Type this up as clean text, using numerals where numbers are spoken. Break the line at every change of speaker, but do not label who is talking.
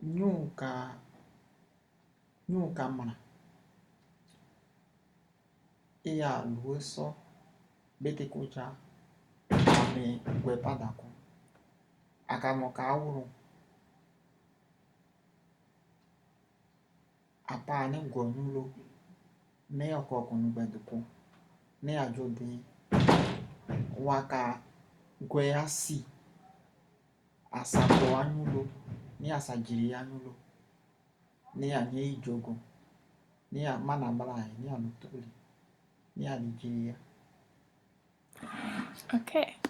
Nyuka mana iya lueso bete kucha ame gwe padako akamoka awuru apa ne gonyulo ne okokunu gbeduko ne ajode waka gwe asi asako anyulo ni asajiri anyulo ni anye ijogo ni amana balai ni alutuli ni alijiriya.
Okay.